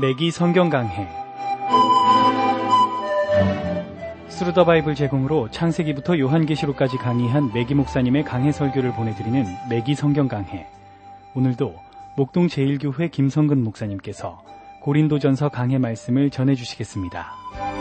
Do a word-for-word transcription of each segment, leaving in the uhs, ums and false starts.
매기 성경 강해. 스루 더 바이블 제공으로 창세기부터 요한계시록까지 강의한 매기 목사님의 강해 설교를 보내드리는 매기 성경 강해. 오늘도 목동 제일교회 김성근 목사님께서 고린도전서 강해 말씀을 전해주시겠습니다.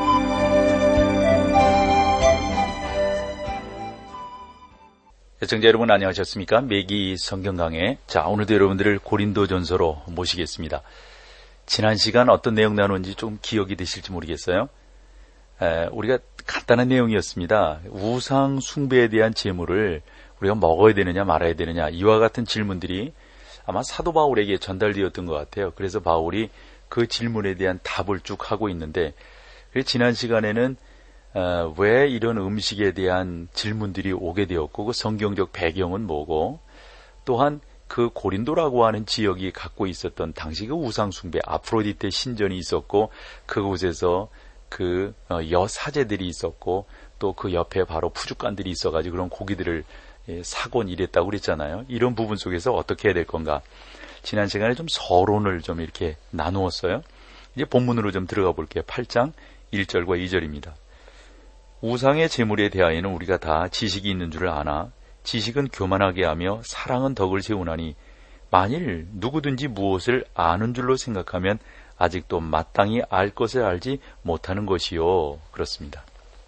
시청자 여러분 안녕하셨습니까? 매기 성경 강해. 자, 오늘도 여러분들을 고린도전서로 모시겠습니다. 지난 시간 어떤 내용 나눴는지 좀 기억이 되실지 모르겠어요. 에, 우리가 간단한 내용이었습니다. 우상 숭배에 대한 제물을 우리가 먹어야 되느냐 말아야 되느냐, 이와 같은 질문들이 아마 사도 바울에게 전달되었던 것 같아요. 그래서 바울이 그 질문에 대한 답을 쭉 하고 있는데, 지난 시간에는 어, 왜 이런 음식에 대한 질문들이 오게 되었고, 그 성경적 배경은 뭐고, 또한 그 고린도라고 하는 지역이 갖고 있었던 당시 그 우상숭배, 아프로디테 신전이 있었고, 그곳에서 그 여사제들이 있었고, 또 그 옆에 바로 푸주간들이 있어가지고 그런 고기들을 사곤 이랬다고 그랬잖아요. 이런 부분 속에서 어떻게 해야 될 건가. 지난 시간에 좀 서론을 좀 이렇게 나누었어요. 이제 본문으로 좀 들어가 볼게요. 팔 장 일 절과 이 절입니다. 우상의 제물에 대하여는 우리가 다 지식이 있는 줄을 아나 지식은 교만하게 하며 사랑은 덕을 세우나니 만일 누구든지 무엇을 아는 줄로 생각하면 아직도 마땅히 알 것을 알지 못하는 것이요. 그렇습니다.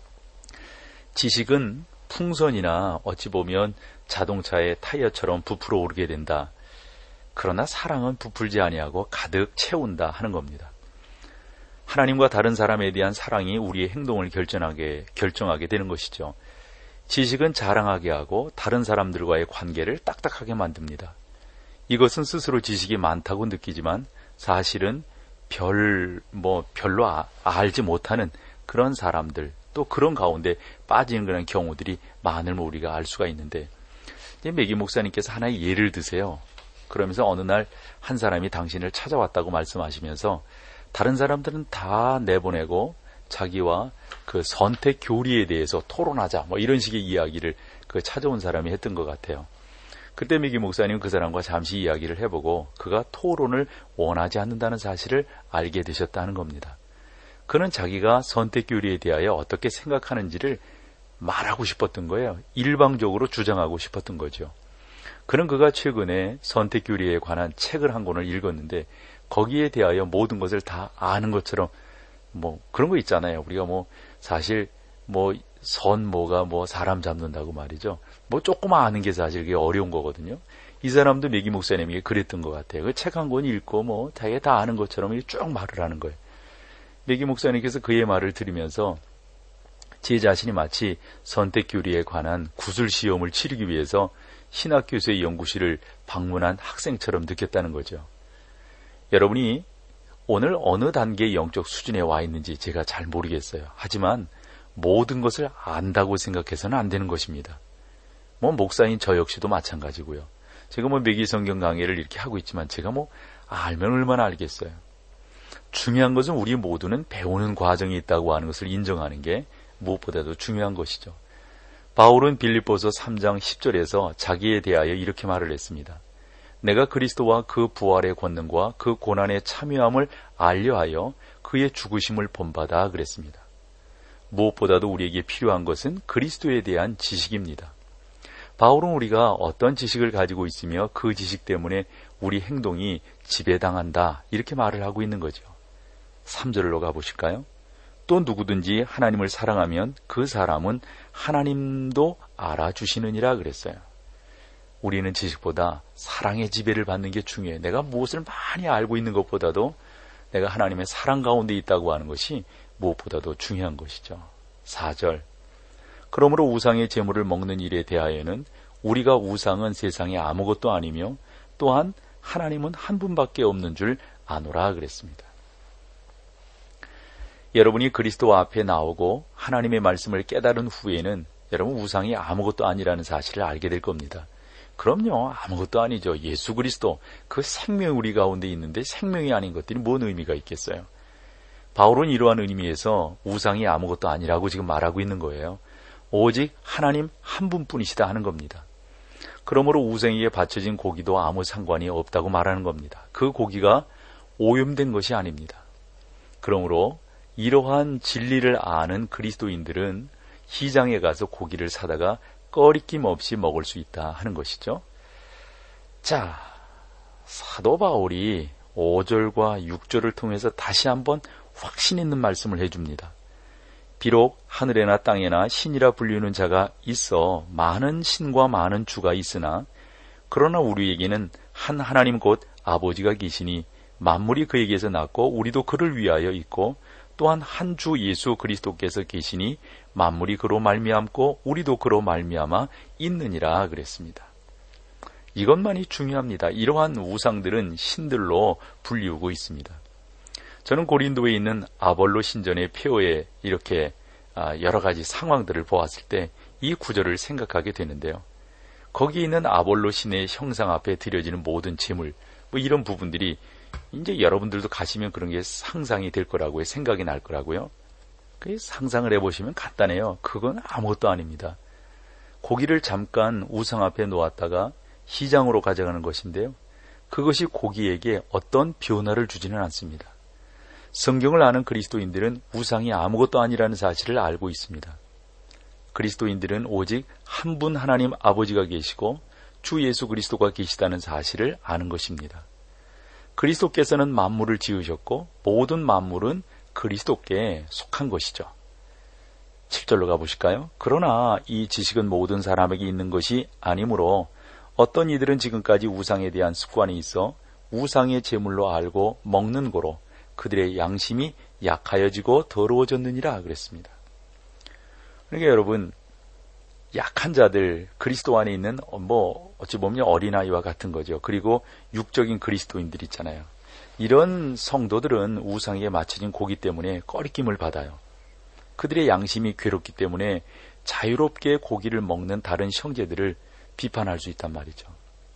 지식은 풍선이나 어찌 보면 자동차의 타이어처럼 부풀어 오르게 된다. 그러나 사랑은 부풀지 아니하고 가득 채운다 하는 겁니다. 하나님과 다른 사람에 대한 사랑이 우리의 행동을 결정하게, 결정하게 되는 것이죠. 지식은 자랑하게 하고 다른 사람들과의 관계를 딱딱하게 만듭니다. 이것은 스스로 지식이 많다고 느끼지만 사실은 별, 뭐, 별로 아, 알지 못하는 그런 사람들, 또 그런 가운데 빠지는 그런 경우들이 많음을 우리가 알 수가 있는데, 매기 목사님께서 하나의 예를 드세요. 그러면서 어느 날 한 사람이 당신을 찾아왔다고 말씀하시면서 다른 사람들은 다 내보내고 자기와 그 선택 교리에 대해서 토론하자, 뭐 이런 식의 이야기를 그 찾아온 사람이 했던 것 같아요. 그때 매기 목사님은 그 사람과 잠시 이야기를 해보고 그가 토론을 원하지 않는다는 사실을 알게 되셨다는 겁니다. 그는 자기가 선택 교리에 대하여 어떻게 생각하는지를 말하고 싶었던 거예요. 일방적으로 주장하고 싶었던 거죠. 그는 그가 최근에 선택 교리에 관한 책을 한 권을 읽었는데 거기에 대하여 모든 것을 다 아는 것처럼 뭐 그런 거 있잖아요. 우리가 뭐 사실 뭐 선모가 뭐 사람 잡는다고 말이죠. 뭐 조금 아는 게 사실 그게 어려운 거거든요. 이 사람도 매기 목사님에게 그랬던 것 같아요. 그 책 한 권 읽고 뭐 자기가 다 아는 것처럼 쭉 말을 하는 거예요. 매기 목사님께서 그의 말을 들으면서 제 자신이 마치 선택 교리에 관한 구술 시험을 치르기 위해서 신학교수의 연구실을 방문한 학생처럼 느꼈다는 거죠. 여러분이 오늘 어느 단계의 영적 수준에 와 있는지 제가 잘 모르겠어요. 하지만 모든 것을 안다고 생각해서는 안 되는 것입니다. 뭐 목사인 저 역시도 마찬가지고요. 제가 뭐 매기 성경 강의를 이렇게 하고 있지만 제가 뭐 알면 얼마나 알겠어요. 중요한 것은 우리 모두는 배우는 과정이 있다고 하는 것을 인정하는 게 무엇보다도 중요한 것이죠. 바울은 빌립보서 삼 장 십 절에서 자기에 대하여 이렇게 말을 했습니다. 내가 그리스도와 그 부활의 권능과 그 고난의 참여함을 알려하여 그의 죽으심을 본받아 그랬습니다. 무엇보다도 우리에게 필요한 것은 그리스도에 대한 지식입니다. 바울은 우리가 어떤 지식을 가지고 있으며 그 지식 때문에 우리 행동이 지배당한다 이렇게 말을 하고 있는 거죠. 삼 절로 가보실까요? 또 누구든지 하나님을 사랑하면 그 사람은 하나님도 알아주시느니라 그랬어요. 우리는 지식보다 사랑의 지배를 받는 게 중요해요. 내가 무엇을 많이 알고 있는 것보다도 내가 하나님의 사랑 가운데 있다고 하는 것이 무엇보다도 중요한 것이죠. 사 절. 그러므로 우상의 제물을 먹는 일에 대하여는 우리가 우상은 세상에 아무것도 아니며 또한 하나님은 한 분밖에 없는 줄 아노라 그랬습니다. 여러분이 그리스도 앞에 나오고 하나님의 말씀을 깨달은 후에는 여러분 우상이 아무것도 아니라는 사실을 알게 될 겁니다. 그럼요, 아무것도 아니죠. 예수 그리스도, 그 생명이 우리 가운데 있는데 생명이 아닌 것들이 뭔 의미가 있겠어요. 바울은 이러한 의미에서 우상이 아무것도 아니라고 지금 말하고 있는 거예요. 오직 하나님 한 분뿐이시다 하는 겁니다. 그러므로 우상에게 바쳐진 고기도 아무 상관이 없다고 말하는 겁니다. 그 고기가 오염된 것이 아닙니다. 그러므로 이러한 진리를 아는 그리스도인들은 시장에 가서 고기를 사다가 꺼리낌 없이 먹을 수 있다 하는 것이죠. 자, 사도 바울이 오 절과 육 절을 통해서 다시 한번 확신 있는 말씀을 해줍니다. 비록 하늘에나 땅에나 신이라 불리는 자가 있어 많은 신과 많은 주가 있으나 그러나 우리에게는 한 하나님 곧 아버지가 계시니 만물이 그에게서 났고 우리도 그를 위하여 있고 또한 한 주 예수 그리스도께서 계시니 만물이 그로 말미암고 우리도 그로 말미암아 있느니라 그랬습니다. 이것만이 중요합니다. 이러한 우상들은 신들로 불리우고 있습니다. 저는 고린도에 있는 아볼로 신전의 폐허에 이렇게 여러 가지 상황들을 보았을 때 이 구절을 생각하게 되는데요. 거기 있는 아볼로 신의 형상 앞에 드려지는 모든 제물, 뭐 이런 부분들이 이제 여러분들도 가시면 그런 게 상상이 될 거라고요. 생각이 날 거라고요. 그 상상을 해보시면 간단해요. 그건 아무것도 아닙니다. 고기를 잠깐 우상 앞에 놓았다가 시장으로 가져가는 것인데요. 그것이 고기에게 어떤 변화를 주지는 않습니다. 성경을 아는 그리스도인들은 우상이 아무것도 아니라는 사실을 알고 있습니다. 그리스도인들은 오직 한 분 하나님 아버지가 계시고 주 예수 그리스도가 계시다는 사실을 아는 것입니다. 그리스도께서는 만물을 지으셨고 모든 만물은 그리스도께 속한 것이죠. 칠 절로 가보실까요? 그러나 이 지식은 모든 사람에게 있는 것이 아니므로 어떤 이들은 지금까지 우상에 대한 습관이 있어 우상의 제물로 알고 먹는 고로 그들의 양심이 약하여지고 더러워졌느니라 그랬습니다. 그러니까 여러분, 약한 자들, 그리스도 안에 있는 뭐 어찌 보면 어린아이와 같은 거죠. 그리고 육적인 그리스도인들 있잖아요. 이런 성도들은 우상에 맞춰진 고기 때문에 꺼리낌을 받아요. 그들의 양심이 괴롭기 때문에 자유롭게 고기를 먹는 다른 형제들을 비판할 수 있단 말이죠.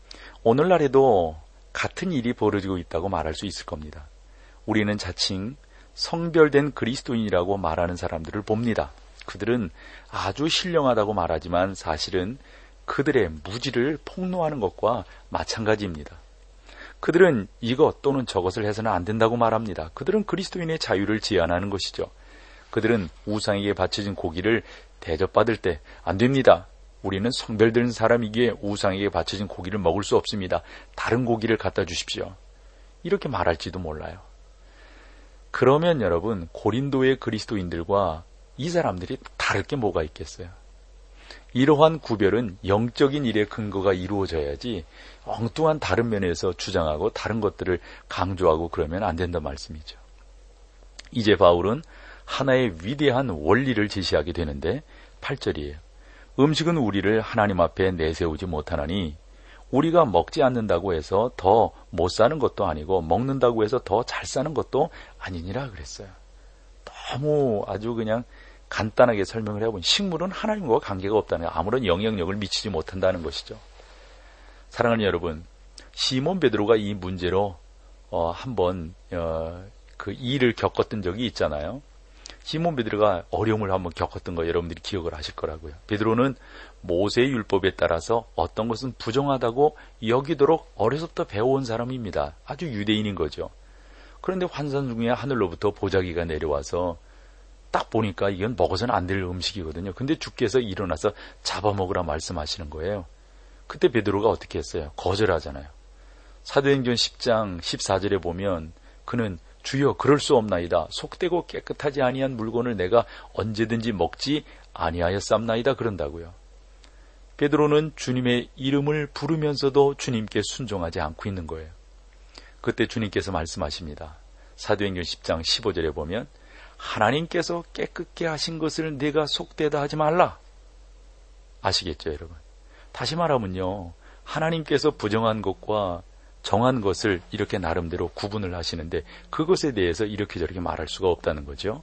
오늘날에도 같은 일이 벌어지고 있다고 말할 수 있을 겁니다. 우리는 자칭 성별된 그리스도인이라고 말하는 사람들을 봅니다. 그들은 아주 신령하다고 말하지만 사실은 그들의 무지를 폭로하는 것과 마찬가지입니다. 그들은 이것 또는 저것을 해서는 안 된다고 말합니다. 그들은 그리스도인의 자유를 제한하는 것이죠. 그들은 우상에게 바쳐진 고기를 대접받을 때 안 됩니다. 우리는 성별된 사람이기에 우상에게 바쳐진 고기를 먹을 수 없습니다. 다른 고기를 갖다 주십시오. 이렇게 말할지도 몰라요. 그러면 여러분, 고린도의 그리스도인들과 이 사람들이 다를 게 뭐가 있겠어요? 이러한 구별은 영적인 일의 근거가 이루어져야지 엉뚱한 다른 면에서 주장하고 다른 것들을 강조하고 그러면 안 된다 말씀이죠. 이제 바울은 하나의 위대한 원리를 제시하게 되는데 팔 절이에요. 음식은 우리를 하나님 앞에 내세우지 못하나니 우리가 먹지 않는다고 해서 더 못 사는 것도 아니고 먹는다고 해서 더 잘 사는 것도 아니니라 그랬어요. 너무 아주 그냥 간단하게 설명을 해보니 식물은 하나님과 관계가 없다는, 아무런 영향력을 미치지 못한다는 것이죠. 사랑하는 여러분, 시몬 베드로가 이 문제로 어, 한번 어, 그 일을 겪었던 적이 있잖아요. 시몬 베드로가 어려움을 한번 겪었던 거 여러분들이 기억을 하실 거라고요. 베드로는 모세의 율법에 따라서 어떤 것은 부정하다고 여기도록 어려서부터 배워온 사람입니다. 아주 유대인인 거죠. 그런데 환상 중에 하늘로부터 보자기가 내려와서 딱 보니까 이건 먹어서는 안 될 음식이거든요. 근데 주께서 일어나서 잡아먹으라 말씀하시는 거예요. 그때 베드로가 어떻게 했어요? 거절하잖아요. 사도행전 십 장 십사 절에 보면 그는 주여 그럴 수 없나이다. 속되고 깨끗하지 아니한 물건을 내가 언제든지 먹지 아니하였삼나이다 그런다고요. 베드로는 주님의 이름을 부르면서도 주님께 순종하지 않고 있는 거예요. 그때 주님께서 말씀하십니다. 사도행전 십 장 십오 절에 보면 하나님께서 깨끗게 하신 것을 내가 속되다 하지 말라. 아시겠죠, 여러분? 다시 말하면요, 하나님께서 부정한 것과 정한 것을 이렇게 나름대로 구분을 하시는데 그것에 대해서 이렇게 저렇게 말할 수가 없다는 거죠.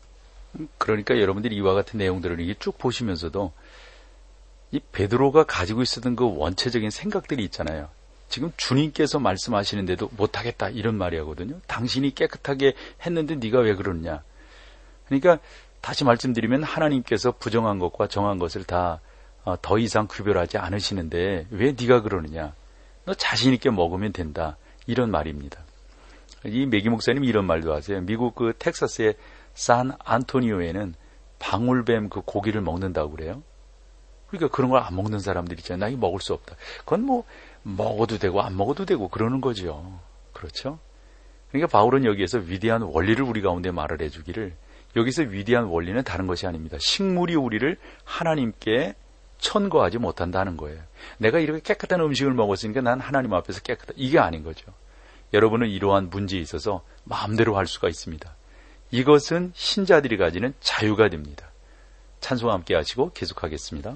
그러니까 여러분들이 이와 같은 내용들을 쭉 보시면서도 이 베드로가 가지고 있었던 그 원체적인 생각들이 있잖아요. 지금 주님께서 말씀하시는데도 못하겠다 이런 말이 하거든요. 당신이 깨끗하게 했는데 네가 왜 그러느냐. 그러니까 다시 말씀드리면 하나님께서 부정한 것과 정한 것을 다 더 이상 구별하지 않으시는데 왜 네가 그러느냐. 너 자신 있게 먹으면 된다. 이런 말입니다. 이 매기 목사님이 이런 말도 하세요. 미국 그 텍사스의 산 안토니오에는 방울뱀 그 고기를 먹는다고 그래요. 그러니까 그런 걸 안 먹는 사람들 있잖아요. 나 이거 먹을 수 없다. 그건 뭐 먹어도 되고 안 먹어도 되고 그러는 거죠. 그렇죠? 그러니까 바울은 여기에서 위대한 원리를 우리 가운데 말을 해주기를, 여기서 위대한 원리는 다른 것이 아닙니다. 식물이 우리를 하나님께 천거하지 못한다는 거예요. 내가 이렇게 깨끗한 음식을 먹었으니까 난 하나님 앞에서 깨끗하다. 이게 아닌 거죠. 여러분은 이러한 문제에 있어서 마음대로 할 수가 있습니다. 이것은 신자들이 가지는 자유가 됩니다. 찬송 함께 하시고 계속하겠습니다.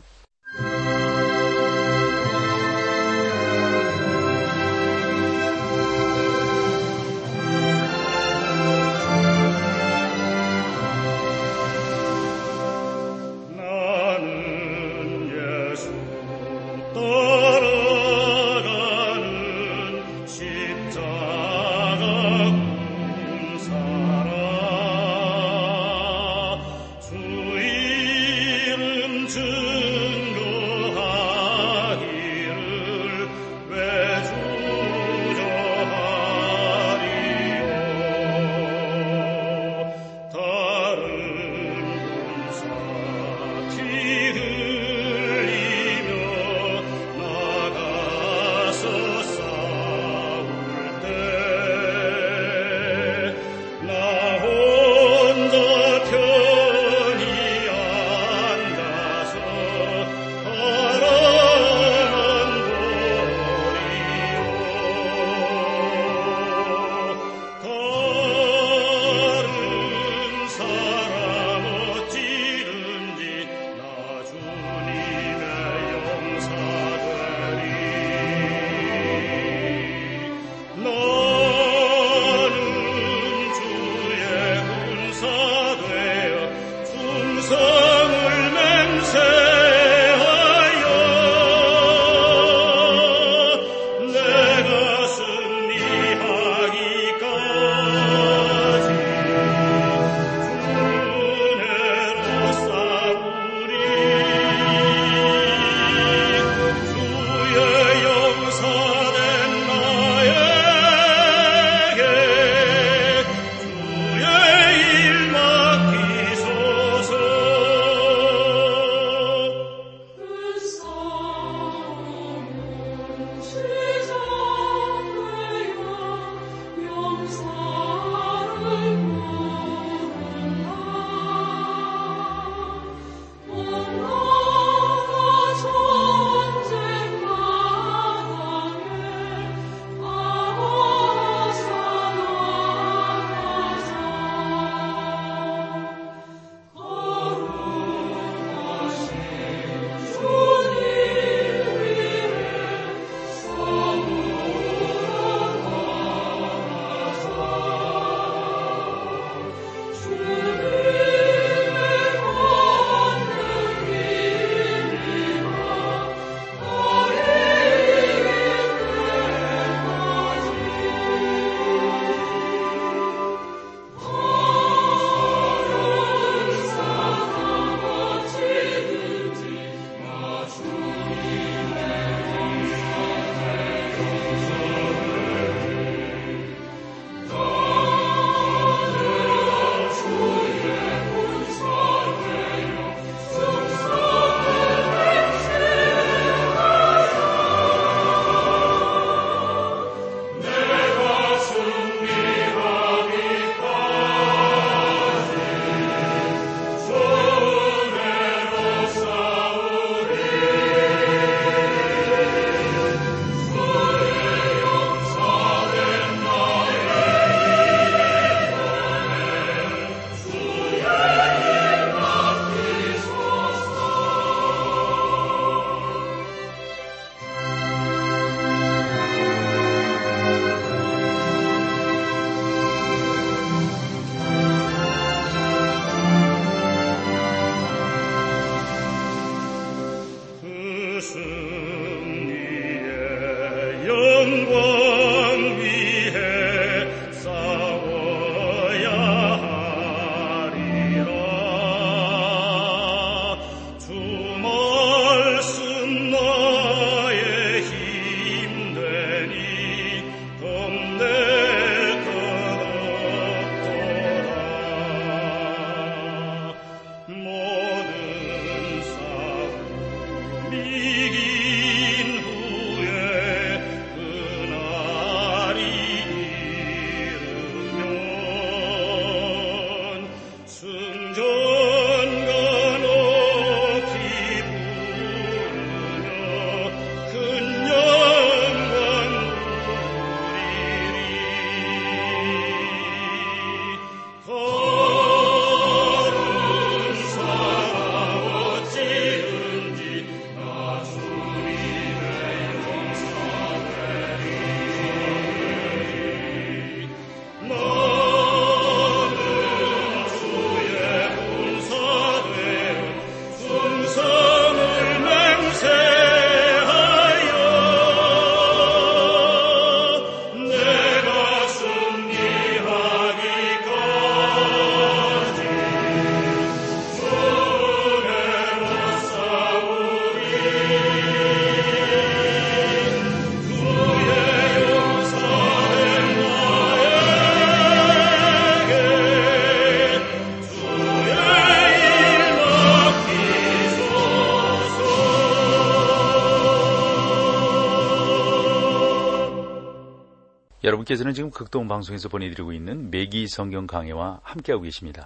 여러분께서는 지금 극동방송에서 보내드리고 있는 매기 성경 강해와 함께하고 계십니다.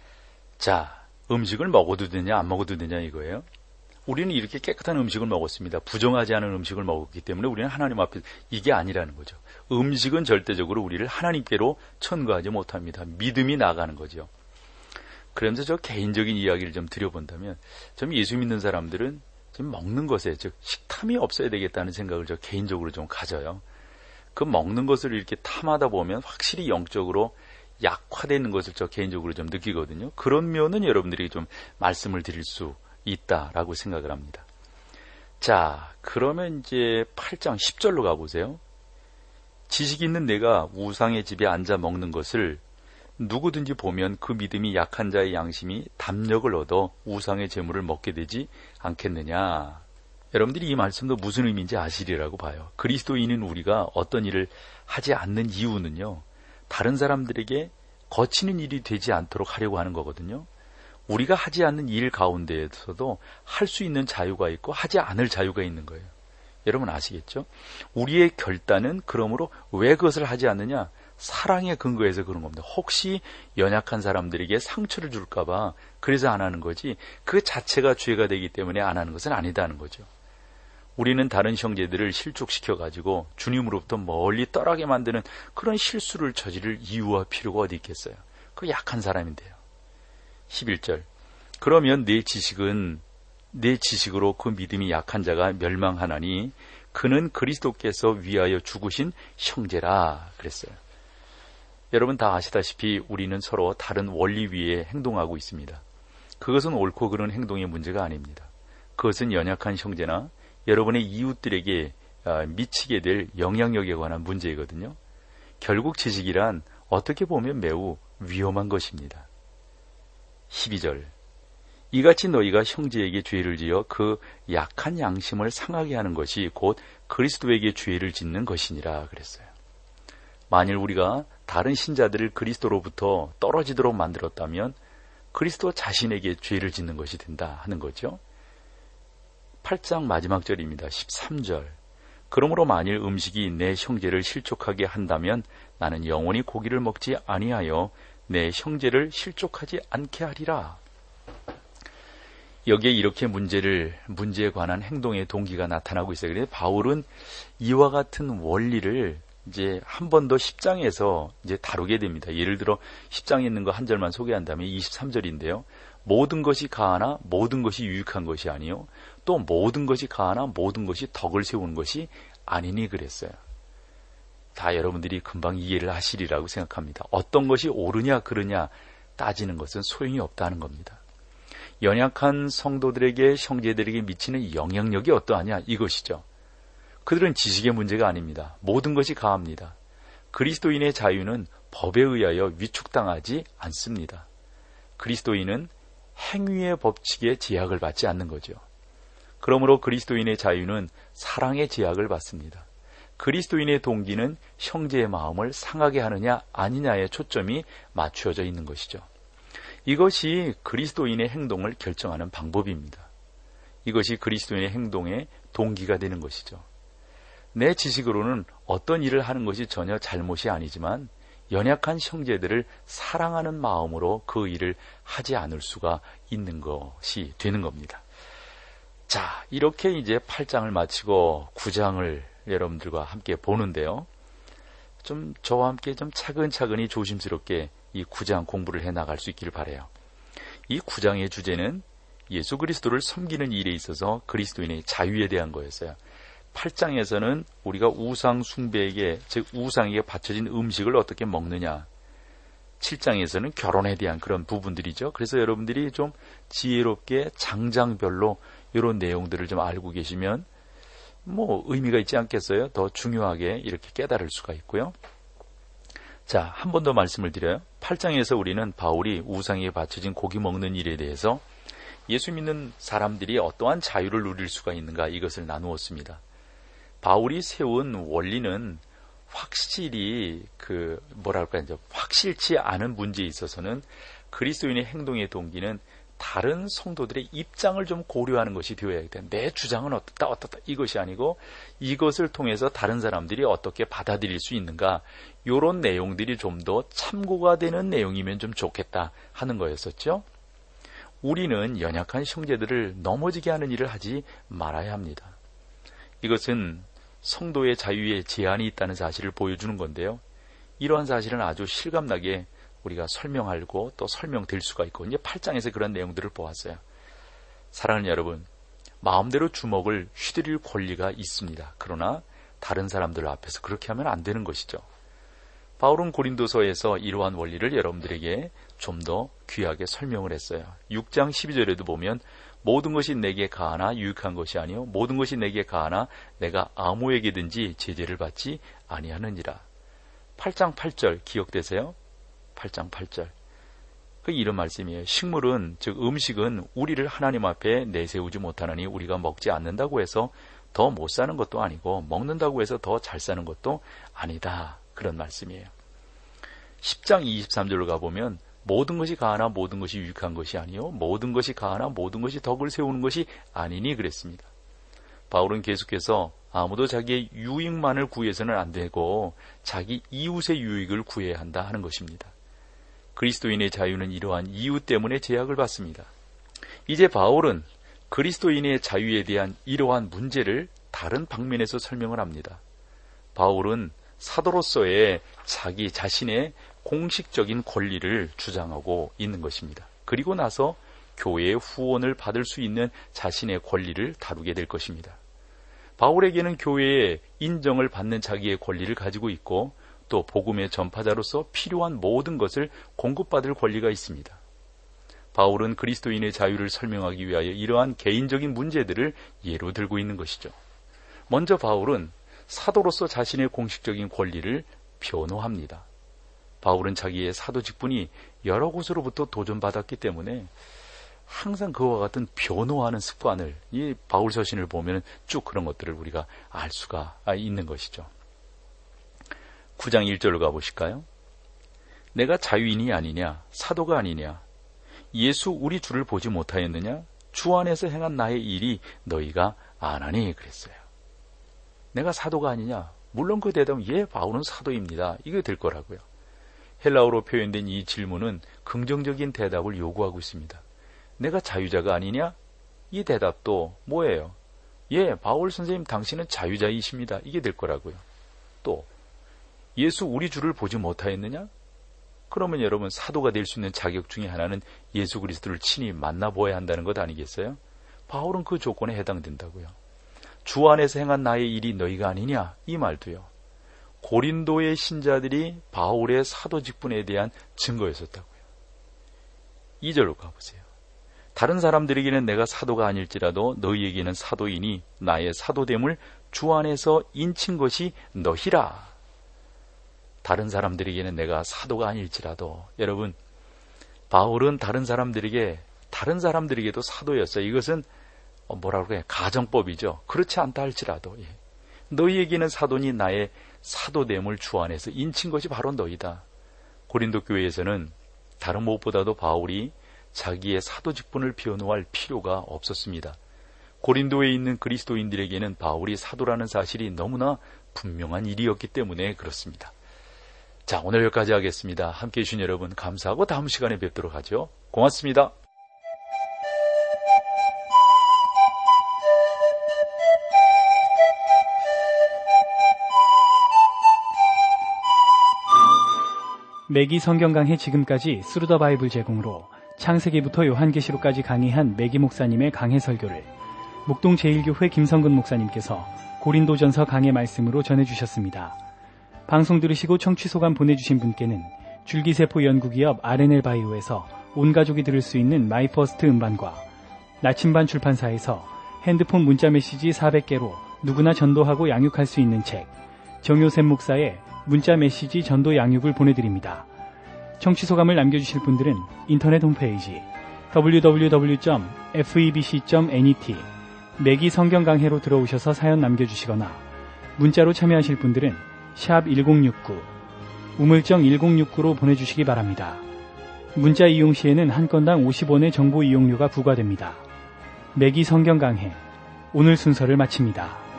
자, 음식을 먹어도 되냐 안 먹어도 되냐 이거예요. 우리는 이렇게 깨끗한 음식을 먹었습니다. 부정하지 않은 음식을 먹었기 때문에 우리는 하나님 앞에 이게 아니라는 거죠. 음식은 절대적으로 우리를 하나님께로 천거하지 못합니다. 믿음이 나가는 거죠. 그러면서 저 개인적인 이야기를 좀 드려본다면, 좀 예수 믿는 사람들은 좀 먹는 것에, 즉 식탐이 없어야 되겠다는 생각을 저 개인적으로 좀 가져요. 그 먹는 것을 이렇게 탐하다 보면 확실히 영적으로 약화되는 것을 저 개인적으로 좀 느끼거든요. 그런 면은 여러분들이 좀 말씀을 드릴 수 있다라고 생각을 합니다. 자, 그러면 이제 팔 장 십 절로 가보세요. 지식 있는 내가 우상의 집에 앉아 먹는 것을 누구든지 보면 그 믿음이 약한 자의 양심이 담력을 얻어 우상의 재물을 먹게 되지 않겠느냐. 여러분들이 이 말씀도 무슨 의미인지 아시리라고 봐요. 그리스도인인 우리가 어떤 일을 하지 않는 이유는요, 다른 사람들에게 거치는 일이 되지 않도록 하려고 하는 거거든요. 우리가 하지 않는 일 가운데에서도 할 수 있는 자유가 있고 하지 않을 자유가 있는 거예요. 여러분 아시겠죠? 우리의 결단은 그러므로 왜 그것을 하지 않느냐? 사랑의 근거에서 그런 겁니다. 혹시 연약한 사람들에게 상처를 줄까 봐 그래서 안 하는 거지, 그 자체가 죄가 되기 때문에 안 하는 것은 아니다는 거죠. 우리는 다른 형제들을 실족시켜가지고 주님으로부터 멀리 떠나게 만드는 그런 실수를 저지를 이유와 필요가 어디 있겠어요? 그 약한 사람인데요. 십일 절. 그러면 내 지식은 내 지식으로 그 믿음이 약한 자가 멸망하나니 그는 그리스도께서 위하여 죽으신 형제라 그랬어요. 여러분 다 아시다시피 우리는 서로 다른 원리 위에 행동하고 있습니다. 그것은 옳고 그른 행동의 문제가 아닙니다. 그것은 연약한 형제나 여러분의 이웃들에게 미치게 될 영향력에 관한 문제이거든요. 결국 지식이란 어떻게 보면 매우 위험한 것입니다. 십이 절. 이같이 너희가 형제에게 죄를 지어 그 약한 양심을 상하게 하는 것이 곧 그리스도에게 죄를 짓는 것이니라 그랬어요. 만일 우리가 다른 신자들을 그리스도로부터 떨어지도록 만들었다면 그리스도 자신에게 죄를 짓는 것이 된다 하는 거죠. 팔 장 마지막 절입니다. 십삼 절. 그러므로 만일 음식이 내 형제를 실족하게 한다면 나는 영원히 고기를 먹지 아니하여 내 형제를 실족하지 않게 하리라. 여기에 이렇게 문제를, 문제에 관한 행동의 동기가 나타나고 있어요. 그래서 바울은 이와 같은 원리를 이제 한 번 더 십 장에서 이제 다루게 됩니다. 예를 들어 십 장에 있는 거 한 절만 소개한다면 이십삼 절인데요. 모든 것이 가하나 모든 것이 유익한 것이 아니요 또 모든 것이 가하나 모든 것이 덕을 세우는 것이 아니니 그랬어요. 다 여러분들이 금방 이해를 하시리라고 생각합니다. 어떤 것이 옳으냐 그르냐 따지는 것은 소용이 없다는 겁니다. 연약한 성도들에게, 형제들에게 미치는 영향력이 어떠하냐 이것이죠. 그들은 지식의 문제가 아닙니다. 모든 것이 가합니다. 그리스도인의 자유는 법에 의하여 위축당하지 않습니다. 그리스도인은 행위의 법칙에 제약을 받지 않는 거죠. 그러므로 그리스도인의 자유는 사랑의 제약을 받습니다. 그리스도인의 동기는 형제의 마음을 상하게 하느냐 아니냐에 초점이 맞추어져 있는 것이죠. 이것이 그리스도인의 행동을 결정하는 방법입니다. 이것이 그리스도인의 행동의 동기가 되는 것이죠. 내 지식으로는 어떤 일을 하는 것이 전혀 잘못이 아니지만 연약한 형제들을 사랑하는 마음으로 그 일을 하지 않을 수가 있는 것이 되는 겁니다. 자, 이렇게 이제 팔 장을 마치고 구 장을 여러분들과 함께 보는데요. 좀 저와 함께 좀 차근차근히 조심스럽게 이 구 장 공부를 해나갈 수 있기를 바라요. 이 구 장의 주제는 예수 그리스도를 섬기는 일에 있어서 그리스도인의 자유에 대한 거였어요. 팔 장에서는 우리가 우상 숭배에게, 즉 우상에게 바쳐진 음식을 어떻게 먹느냐, 칠 장에서는 결혼에 대한 그런 부분들이죠. 그래서 여러분들이 좀 지혜롭게 장장별로 이런 내용들을 좀 알고 계시면 뭐 의미가 있지 않겠어요? 더 중요하게 이렇게 깨달을 수가 있고요. 자, 한 번 더 말씀을 드려요. 팔 장에서 우리는 바울이 우상에 바쳐진 고기 먹는 일에 대해서 예수 믿는 사람들이 어떠한 자유를 누릴 수가 있는가 이것을 나누었습니다. 바울이 세운 원리는 확실히 그 뭐랄까 이제 확실치 않은 문제에 있어서는 그리스도인의 행동의 동기는 다른 성도들의 입장을 좀 고려하는 것이 되어야 돼. 내 주장은 어떻다 어떻다 이것이 아니고 이것을 통해서 다른 사람들이 어떻게 받아들일 수 있는가, 이런 내용들이 좀 더 참고가 되는 내용이면 좀 좋겠다 하는 거였었죠. 우리는 연약한 형제들을 넘어지게 하는 일을 하지 말아야 합니다. 이것은 성도의 자유에 제한이 있다는 사실을 보여주는 건데요. 이러한 사실은 아주 실감나게 우리가 설명하고 또 설명될 수가 있고, 이제 팔 장에서 그런 내용들을 보았어요. 사랑하는 여러분, 마음대로 주먹을 휘두릴 권리가 있습니다. 그러나 다른 사람들 앞에서 그렇게 하면 안 되는 것이죠. 바울은 고린도서에서 이러한 원리를 여러분들에게 좀 더 귀하게 설명을 했어요. 육 장 십이 절에도 보면 모든 것이 내게 가하나 유익한 것이 아니요 모든 것이 내게 가하나 내가 아무에게든지 제재를 받지 아니하느니라. 팔 장 팔 절 기억되세요? 팔 장 팔 절. 그 이런 말씀이에요. 식물은, 즉 음식은 우리를 하나님 앞에 내세우지 못하느니 우리가 먹지 않는다고 해서 더 못 사는 것도 아니고 먹는다고 해서 더 잘 사는 것도 아니다. 그런 말씀이에요. 십 장 이십삼 절로 가보면 모든 것이 가하나 모든 것이 유익한 것이 아니요 모든 것이 가하나 모든 것이 덕을 세우는 것이 아니니 그랬습니다. 바울은 계속해서 아무도 자기의 유익만을 구해서는 안 되고 자기 이웃의 유익을 구해야 한다 하는 것입니다. 그리스도인의 자유는 이러한 이유 때문에 제약을 받습니다. 이제 바울은 그리스도인의 자유에 대한 이러한 문제를 다른 방면에서 설명을 합니다. 바울은 사도로서의 자기 자신의 공식적인 권리를 주장하고 있는 것입니다. 그리고 나서 교회의 후원을 받을 수 있는 자신의 권리를 다루게 될 것입니다. 바울에게는 교회의 인정을 받는 자기의 권리를 가지고 있고 또 복음의 전파자로서 필요한 모든 것을 공급받을 권리가 있습니다. 바울은 그리스도인의 자유를 설명하기 위하여 이러한 개인적인 문제들을 예로 들고 있는 것이죠. 먼저 바울은 사도로서 자신의 공식적인 권리를 변호합니다. 바울은 자기의 사도 직분이 여러 곳으로부터 도전받았기 때문에 항상 그와 같은 변호하는 습관을, 이 바울 서신을 보면 쭉 그런 것들을 우리가 알 수가 있는 것이죠. 구 장 일 절로 가보실까요? 내가 자유인이 아니냐, 사도가 아니냐, 예수 우리 주를 보지 못하였느냐, 주 안에서 행한 나의 일이 너희가 아나니 그랬어요. 내가 사도가 아니냐? 물론 그 대답은 예, 바울은 사도입니다. 이게 될 거라고요. 헬라어로 표현된 이 질문은 긍정적인 대답을 요구하고 있습니다. 내가 자유자가 아니냐? 이 대답도 뭐예요? 예, 바울 선생님 당신은 자유자이십니다. 이게 될 거라고요. 또 예수 우리 주를 보지 못하였느냐? 그러면 여러분 사도가 될 수 있는 자격 중에 하나는 예수 그리스도를 친히 만나보아야 한다는 것 아니겠어요? 바울은 그 조건에 해당된다고요. 주 안에서 행한 나의 일이 너희가 아니냐? 이 말도요. 고린도의 신자들이 바울의 사도 직분에 대한 증거였었다고요. 이 절로 가보세요. 다른 사람들에게는 내가 사도가 아닐지라도 너희에게는 사도이니 나의 사도됨을 주 안에서 인친 것이 너희라. 다른 사람들에게는 내가 사도가 아닐지라도, 여러분 바울은 다른 사람들에게 다른 사람들에게도 사도였어요. 이것은 뭐라고 해요? 가정법이죠. 그렇지 않다 할지라도 예. 너희에게는 사도니 나의 사도됨을 주 안에서 인친 것이 바로 너희다. 고린도 교회에서는 다른 무엇보다도 바울이 자기의 사도 직분을 변호할 필요가 없었습니다. 고린도에 있는 그리스도인들에게는 바울이 사도라는 사실이 너무나 분명한 일이었기 때문에 그렇습니다. 자, 오늘 여기까지 하겠습니다. 함께해 주신 여러분 감사하고 다음 시간에 뵙도록 하죠. 고맙습니다. 매기 성경 강해 지금까지 스루더 바이블 제공으로 창세기부터 요한계시록까지 강의한 매기 목사님의 강해 설교를 목동 제일교회 김성근 목사님께서 고린도전서 강해 말씀으로 전해주셨습니다. 방송 들으시고 청취 소감 보내주신 분께는 줄기세포 연구기업 알엔엘 바이오에서 온가족이 들을 수 있는 마이퍼스트 음반과 나침반 출판사에서 핸드폰 문자메시지 사백 개로 누구나 전도하고 양육할 수 있는 책, 정효샘 목사의 문자메시지 전도 양육을 보내드립니다. 청취 소감을 남겨주실 분들은 인터넷 홈페이지 더블유 더블유 더블유 점 페이비씨 점 net 매기 성경 강해로 들어오셔서 사연 남겨주시거나 문자로 참여하실 분들은 샵 일공육구 우물정 일공육구로 보내주시기 바랍니다. 문자 이용 시에는 한 건당 오십 원의 정보 이용료가 부과됩니다. 매기 성경 강해, 오늘 순서를 마칩니다.